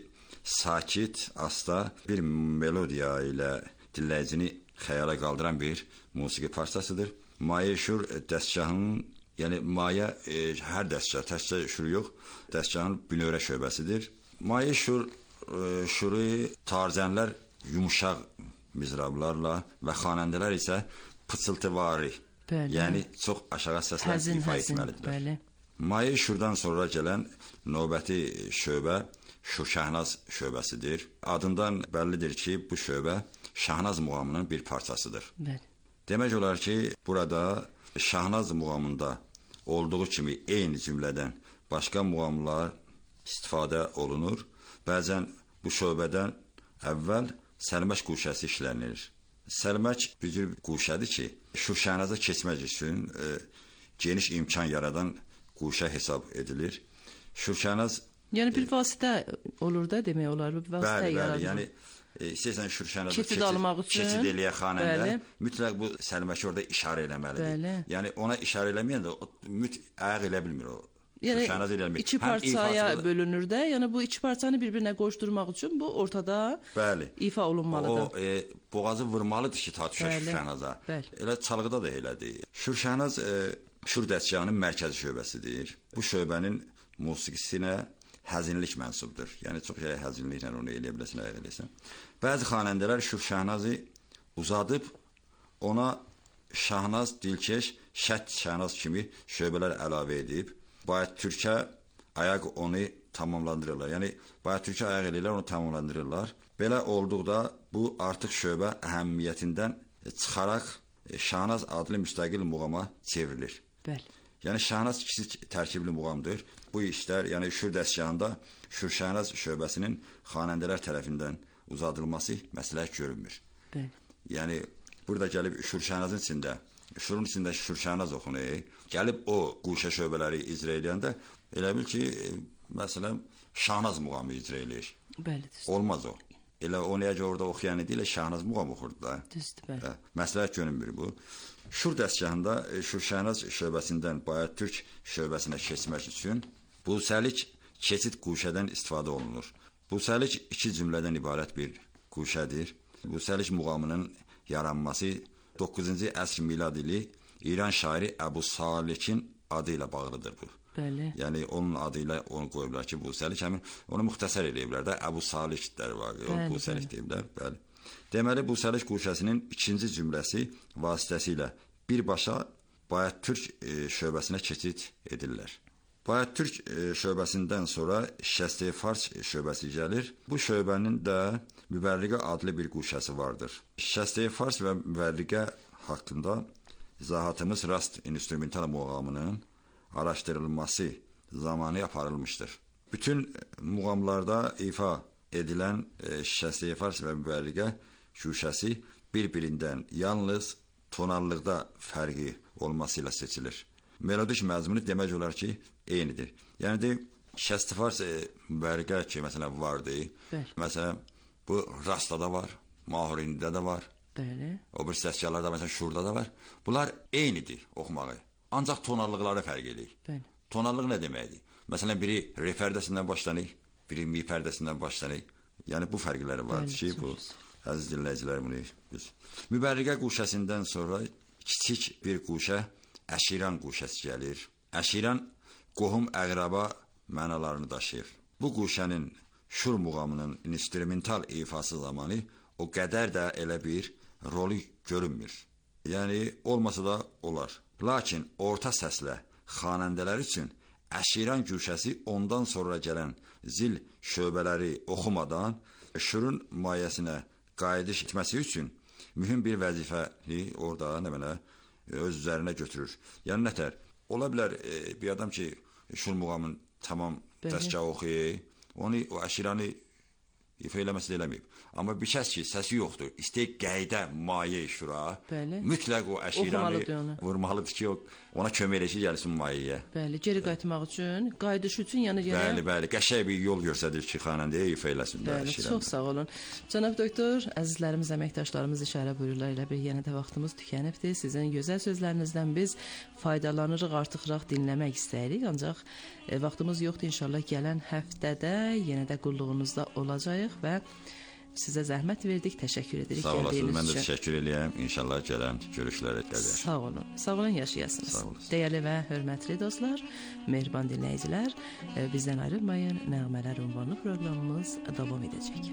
sakit, asta bir melodiya ilə dinləyicini xəyala qaldıran bir musiqi parçasıdır. Mayə şur dəstgahının, yəni mayə e, hər dəstgah, təkcə şur yox, dəstgahın bünövrə şöbəsidir. Mayə şur, e, şuru tarzənlər yumuşaq mizrablarla və xanəndələr isə pıçıltıvari, bəli. Yəni çox aşağı səslə ifa etməlidirlər. Mayə şurdan sonra gələn növbəti şöbə Şur Şəhnaz şöbəsidir. Adından bəllidir ki, bu şöbə Şahnaz muğamının bir parçasıdır. Bəli. Demək olar ki, burada Şahnaz muğamında olduğu kimi eyni cümlədən başqa muğamlar istifadə olunur. Bəzən bu şöbədən əvvəl səlmək quşəsi işlənir. Səlmək bir cür quşədir ki, Şur Şəhnaza keçmək üçün e, geniş imkan yaradan quşə hesab edilir. Şur Şəhnaz... Yəni bir vasitə olur da demək olar, bir vasitə bəli, yaradır. Bəli, yəni e, istəyirsən Şur Şəhnazı keçid, keçid, keçid eləyə xanəndə, mütləq bu səlməki orada işarə eləməlidir. Bəli. Yəni ona işarə eləməyən də müt ayaq elə bilmir o. Yəni iki parçaya bölünür də, yəni bu iki parçanı bir-birinə qoşdurmaq üçün bu ortada bəli. İfa olunmalıdır. O e, boğazı vurmalıdır ki, ta düşə Şur Şəhnaza. Elə çalğıda da elədir. Şur Şəhnaz e, Şur dəstgahının mərkəzi şöbəsidir. Bu şöbənin musiqisinə həzinlik mənsubdur. Yəni çox şey həzinliklə onu eləyə biləsən, ayaq eləsən. Bəzi xanəndələr Şur Şəhnazı uzadıb ona Şahnaz, Dilkeş, Şət Şəhnaz kimi şöbələr əlavə edib. Bayət Türkə ayaq onu tamamlandırırlar. Yəni Bayət Türkə ayaq eləyirlər, onu tamamlandırırlar. Belə olduqda bu artıq şöbə əhəmiyyətindən çıxaraq Şahnaz adlı müstəqil muğama çevrilir. Bəli. Yəni Şahnaz kiçik tərkibli muğamdır. Bu işlər, yəni Şur dəstgahında Şur Şəhnaz şöbəsinin xanəndələr tərəfindən uzadılması məsləhət görünmür. Bəli. Yəni burada gəlib Şur Şəhnazın içində, Şurun içində Şur Şəhnaz oxunur. Gəlib o quşə şöbələri icra edəndə elə bil ki, məsələn, Şahnaz muğamı icra edir. Bəlidir. Olmaz o. Elə o necə orada oxuyan idi, elə Şahnaz muğam oxurdu da. Düzdür, bəli. Hə, məsləhət görünmür bu. Şur dəstgahında Şur Şəhnaz şöbəsindən Bayət Türk şöbəsinə keçmək üçün Busəlik keçid quşədən istifadə olunur. Busəlik iki cümlədən ibarət bir quşədir. Busəlik muğamının yaranması doqquzuncu əsr miladili İran şairi Əbu Salikin adı ilə bağlıdır bu. Bəli. Yəni onun adı ilə onu qoyublar ki, Busəlik, həmin onu müxtəsər eləyiblər də, Əbu Saliklər var, onu Busəlik deyiblər. Bəli. Deməli, Busəlik quşəsinin ikinci cümləsi vasitəsilə birbaşa Bayat-Türk e, şöbəsinə keçid edirlər. Bayat-Türk e, şöbəsindən sonra Şəsti-Fars şöbəsi gəlir. Bu şöbənin də Mübərriqə adlı bir quşəsi vardır. Şəsti-Fars və Mübərriqə haqqında izahatımız Rast instrumental muğamının araşdırılması zamanı aparılmışdır. Bütün muğamlarda ifa edilən e, Şəsti-Fars və Mübərriqə şuşəsi bir-birindən yalnız tonallıqda fərqi olmasıyla seçilir. Melodik məzmunu demək olar ki, eynidir. Yəni de, Şəsti-Fars e, Mübərriqə ki, məsələn, vardı. Bəli. Məsələn, bu Rastda var, Mahurində də var. Bəli. O bir səskarlarda, məsələn, Şurda da var. Bunlar eynidir oxumağı. Ancaq tonallıqları fərq edir. Bəli. Tonallıq nə deməkdir? Məsələn, biri re pərdəsindən başlanır, biri mi pərdəsindən başlanır. Yəni, bu fərqləri vardır ki, bu, əziz dinləyicilər, bunu biz. Mübərriqə quşəsindən sonra kiçik bir quşə, Əşiran quşəsi gəlir. Əşiran qohum əqraba mənalarını daşıyır. Bu quşənin Şur muğamının instrumental ifası zamanı o qədər də elə bir rolu görünmür. Yəni, olmasa da olar. Lakin orta səslə xanəndələr üçün Əşiran quşəsi ondan sonra gələn zil şöbələri oxumadan Şurun mayəsinə qayıdış etməsi üçün mühüm bir vəzifəni orada nə belə öz üzərinə götürür. Yəni nətər? Ola bilər e, bir adam ki, Şur muğamın tamam dəstgahı oxuyur, onu o Əşiranı ifa eləməsi də eləməyib. Amma bir kəs ki, səsi yoxdur, istəyək qayda mayə Şura, Bəli. mütləq o Əşiranı vurmalıdır ki, ona kömək eləşi gəlsin mayəyə. Bəli, geri qayıtmaq üçün, qayıdış üçün yəni yerə... Bəli, bəli, qəşəng bir yol göstərir ki, xanəndəyə ifa eləsin. Bəli, çox sağ olun. Cənab doktor, əzizlərimiz, əməkdaşlarımız işarə buyururlar, elə bir yenə də vaxtımız tükənibdir. Sizin gözəl sözlərinizdən biz faydalanırıq, artıqraq dinləmək istəyirik. Ancaq e, vaxtımız yoxdur, inşallah gələn həftədə yenə də qulluğunuzda olacağıq və sizə zəhmət verdik, təşəkkür edirik. Sağ olasınız, mən də təşəkkür edəyəm. İnşallah gələn görüşlərə qədər. Sağ olun, sağ olun, yaşayasınız. Dəyərli və hörmətli dostlar, mehriban dinləyicilər, bizdən ayrılmayın, Nəğmələr ünvanlı proqramımız davam edəcək.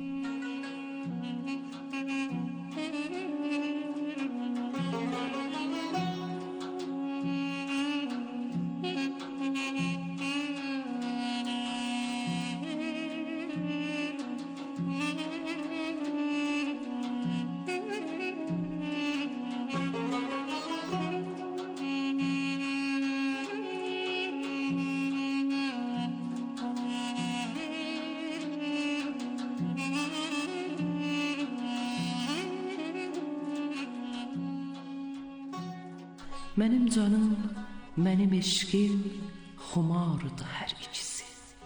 Mənim canım, mənim eşqim xumardı hər ikisi.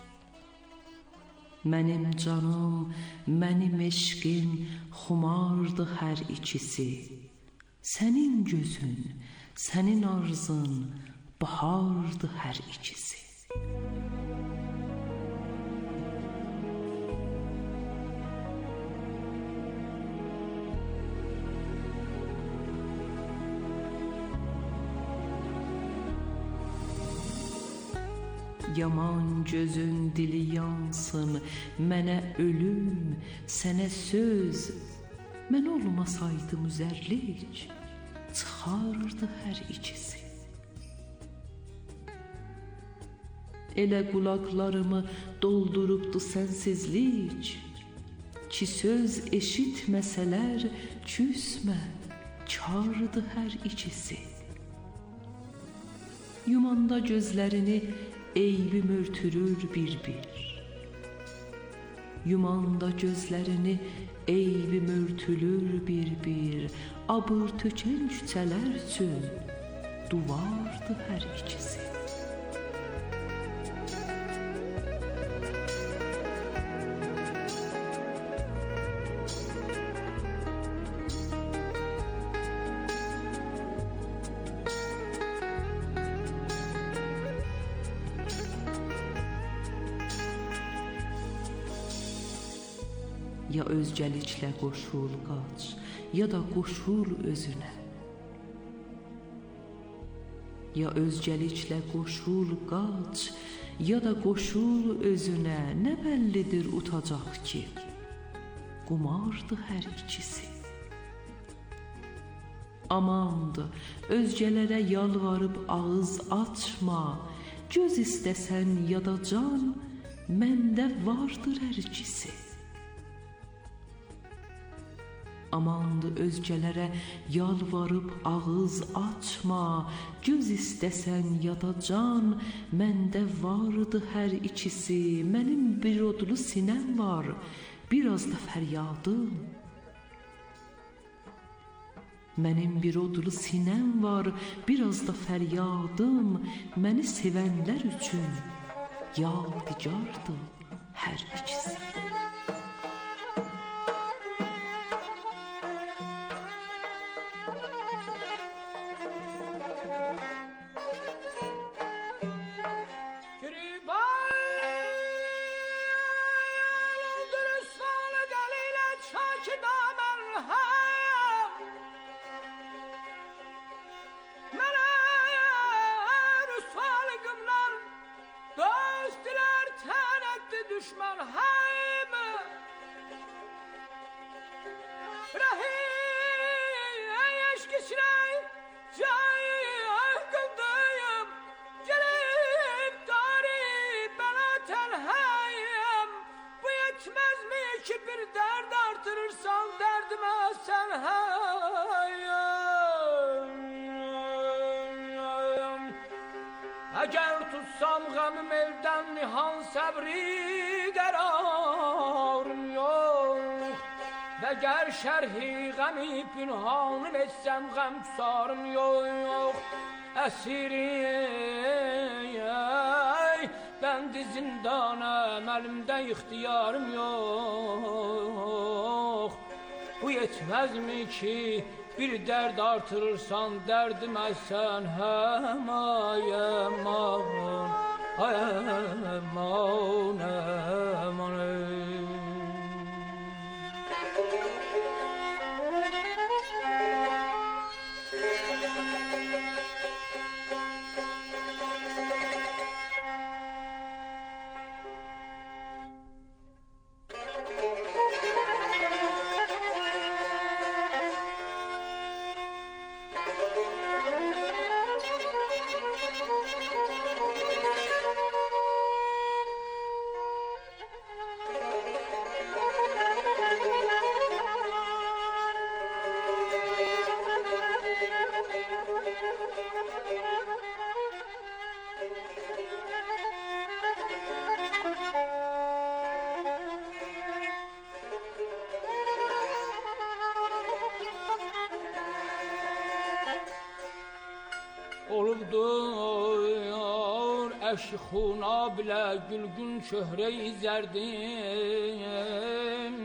Mənim canım, mənim eşqim xumardı hər ikisi. Sənin gözün, sənin arzın bahardı hər ikisi. Yaman gözün dili yansın, mənə ölüm, sənə söz. Mən olmasaydım üzərlik, çıxardı hər ikisi. Elə qulaqlarımı doldurubdu sənsizlik, ki söz eşitməsələr küsmə, çardı hər ikisi. Yumanda gözlərini eybim örtürür bir-bir. Yumanda gözlərini eybim örtülür bir-bir. Abır tökən küçələr üçün duvardı hər ikisi. Ya özgəliklə qoşul qaç, ya da qoşul özünə. Ya özgəliklə qoşul qaç, ya da qoşul özünə. Nə bəllidir utacaq ki, qumardı hər ikisi. Amandı, özgələrə yalvarıb ağız açma. Göz istəsən ya da can, məndə vardır hər ikisi. Amandı, özgələrə yalvarıb ağız açma. Göz istəsən ya da can, məndə vardı hər ikisi. Mənim bir odlu sinəm var, biraz da fəryadım. Mənim bir odlu sinəm var, biraz da fəryadım. Məni sevənlər üçün yadigardır hər ikisi. Düşman haymi Rahim eşkişrey Cayı kıldayım Gelip dari bana tenhayım Bu yetmez mi ki bir dert artırırsan derdime sen hayım Eğer tutsam gamım elden nihan sabri قرارم yok Eğer şerhi gami pünhanım etsem gamsarım yok Esirim ben de zindanım elimde ihtiyarım yok Bu yetmez mi ki bir dert artırırsan derdime sen hem ayem ağır Aman aman Olubdur eşxuna bile gülgün şöhre-i zerdim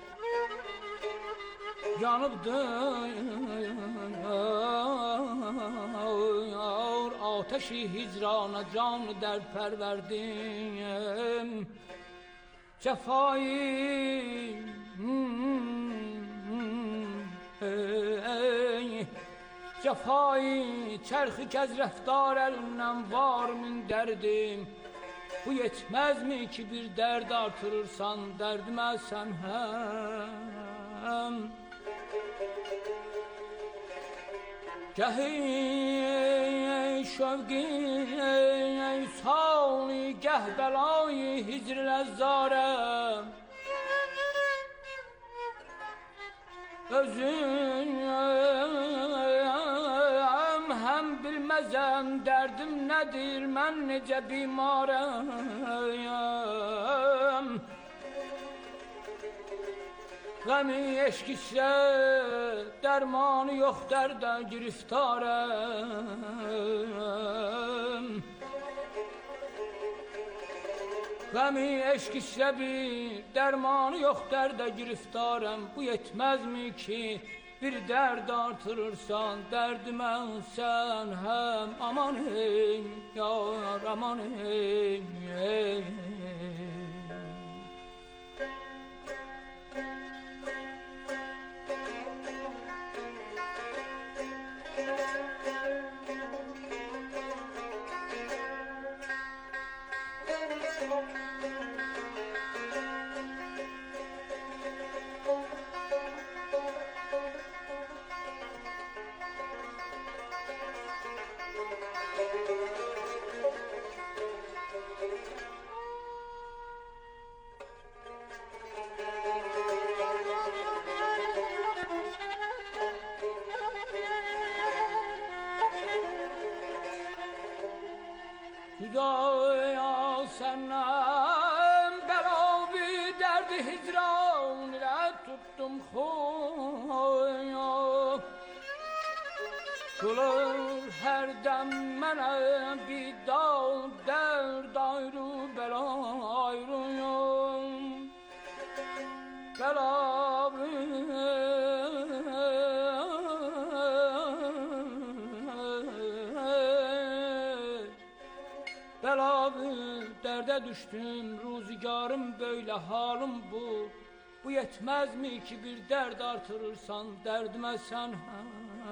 Yanıbdır ateşi hicrana canı der perverdim Cefayı Cefayı çerxi kez reftar elimden var min derdim Bu yetmez mi ki bir dert artırırsan derdime sen hem Gehi şevgi sağli geh belayı hicr lezzarem Özüm hem bilmezem derdim nedir men nece bimarem Gemi eşk ise dermanı yok derde giriftarem Gemi eşk ise bir dermanı yok derde giriftarem Bu yetmez mi ki bir dert artırırsan derdime sen hem aman ey yar aman ey, ey. hicran ile tuttum xoya Gülür her dem mənə bir dal dərd ayrı bəla ayrıyım Bəla Bəla dərdə düşdüm ruzigarım böyle halım bu Bu yetmez mi ki bir dərd artırırsan dərdimə sən həm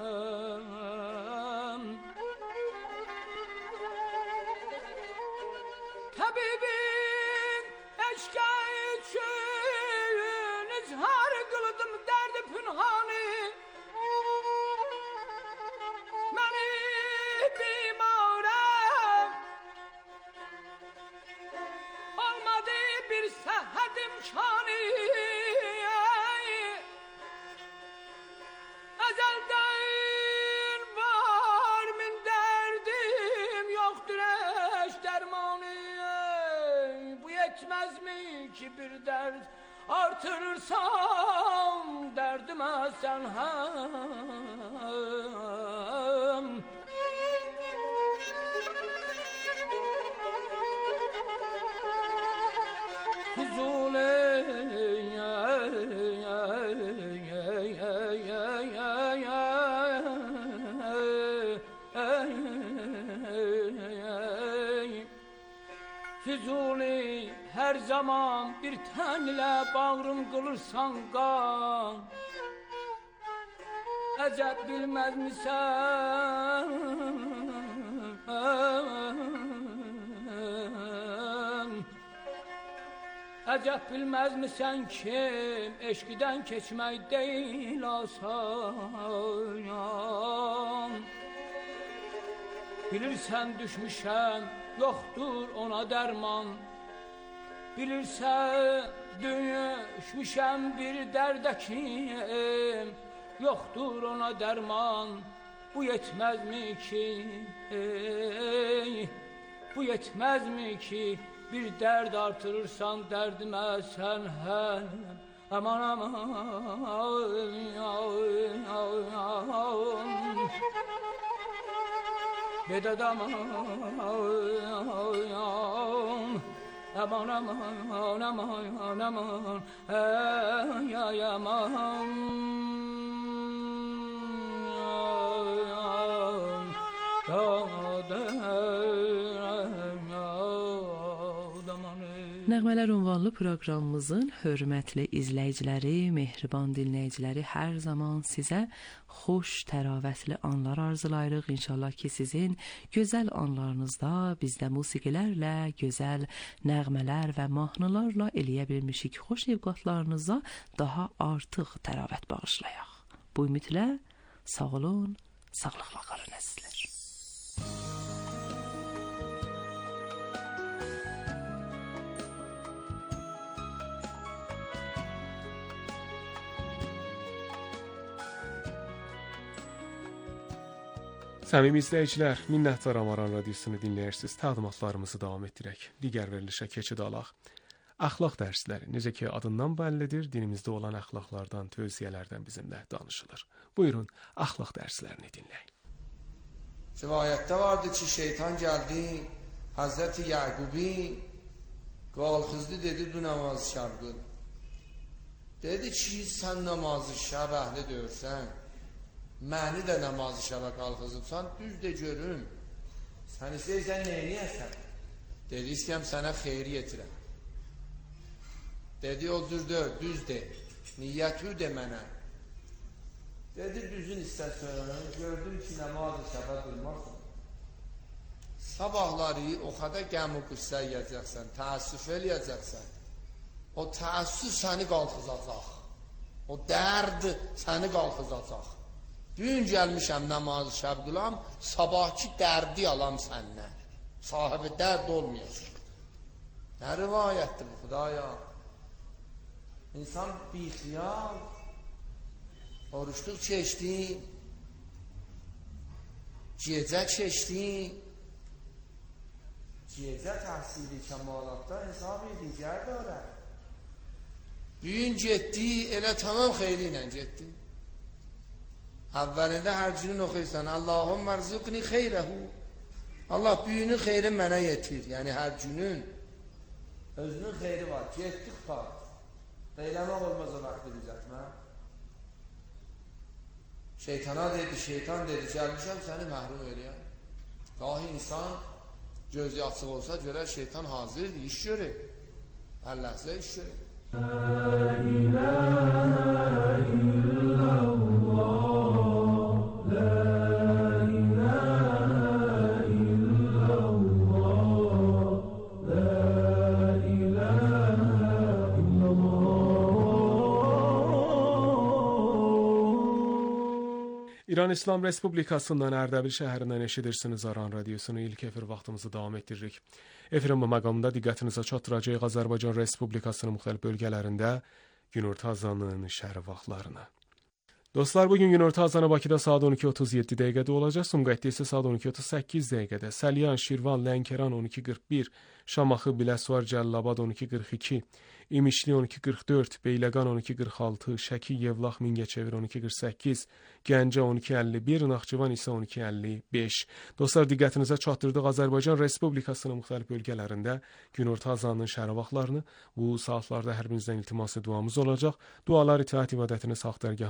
Tabibin eşkə üçün izhar qıldım dərdi pünhani Məni bimarəm olmadı bir səhhət imkanı Ezelden var min derdim yoktur eş dermanı Bu yetmez mi ki bir dert artırırsam derdime sen hem Huzule Füzuli her zaman bir tenle bağrım kılırsan kan Ecep bilmez mi sen Ecep bilmez mi sen kim eşkiden keçmek değil asan Bilirsen düşmüşem yoktur ona derman Bilirsen düşmüşem bir derdekim Yoktur ona derman Bu yetmez mi ki ey, Bu yetmez mi ki bir derd artırırsan derdime sen hem Aman aman Bedet aman Aman aman aman aman Ya ya aman Nəğmələr ünvanlı proqramımızın hörmətli izləyiciləri, mehriban dinləyiciləri hər zaman sizə xoş, təravətli anlar arzulayırıq. İnşallah ki, sizin gözəl anlarınızda bizdə musiqilərlə, gözəl nəğmələr və mahnılarla eləyə bilmişik xoş evqatlarınıza daha artıq təravət bağışlayaq. Bu ümidlə sağ olun, sağlıqla qalın əzizlər. Səmimi izləyicilər, minnətdaram Aran Radiosunu dinləyirsiniz. Təqdimatlarımızı davam etdirək. Digər verilişə keçid alaq. Əxlaq dərsləri, necə ki adından bəllidir, dinimizdə olan əxlaqlardan, tövsiyələrdən bizimlə danışılır. Buyurun, əxlaq dərslərini dinləyin. Rivayətdə vardı ki, şeytan gəldi, Hazreti Yaqubi qalxızdı, dedi, bu namazı şəb qıl. Dedi ki, sən namazı şəb əhli dörsən, məni də namazı şəbə qalxızıbsan, düz de görüm. Sən istəyirsən neyniyəsən? Dedi, istəyəm sənə xeyri yetirəm. Dedi, o düzdür, düz de. Niyyətü de mənə. Dedi, düzün istəsən, gördüm ki, namazı şəbə qılmazsan. Sabahları o qədər qəm və qüssə yiyəcəksən, təəssüf eləyəcəksən. O təəssüf səni qalxızacaq. O dərd səni qalxızacaq. Gün gəlmişəm namazı şəb qılam, sabahki dərdi alam səndən. Sahibi dərd olmayacaq. Nə rivayətdir bu, Xudaya? İnsan bixiyal, oruçluq keçdi, gecə keçdi, gecə təhsili kəmalatda hesabı digər dörər. Büyün getdi, elə tamam xeyri ilə getdi. Əvvəlində hər günün oxuyursan, Allahümme rzuqni xeyrəhu. Allah büyünün xeyri mənə yetir. Yəni hər günün özünün xeyri var. Getdi tutar. Eyləmək olmaz o vaxtı düzəltmək. Şeytana dedi, şeytan dedi, gəlmişəm səni məhrum eləyəm. Dahi insan gözü açıq olsa görər şeytan hazırdır, iş görür. Hər ləhzə iş görür. La ilahe illallah, la ilahe illallah, la ilahe illallah. İran İslam Respublikasından Ərdəbil şəhərindən eşidirsiniz Aran Radiosunu. İlk efir vaxtımızı davam etdiririk. Efirin bu məqamında diqqətinizə çatdıracağıq Azərbaycan Respublikasının müxtəlif bölgələrində günorta azanının şəhər vaxtlarına. Dostlar, bugün günorta azanı Bakıda saat on iki otuz yeddi dəqiqədə olacaq. Sumqayıtda isə saat on iki otuz səkkiz dəqiqədə. Səlyan, Şirvan, Lənkəran on iki qırx bir, Şamaxı, Biləsuvar, Cəllabad on iki qırx iki, İmişli on iki qırx dörd, Beyləqan on iki qırx altı, Şəki, Yevlax, Mingəçevir on iki qırx səkkiz, Gəncə on iki əlli bir, Naxçıvan isə on iki əlli beş. Dostlar, diqqətinizə çatdırdıq Azərbaycan Respublikasının müxtəlif bölgələrində günorta azanının şəhər vaxtlarını. Bu saatlarda hər birinizdən iltiması duamız olacaq. Dualar itaat ibadətini sağ dərgah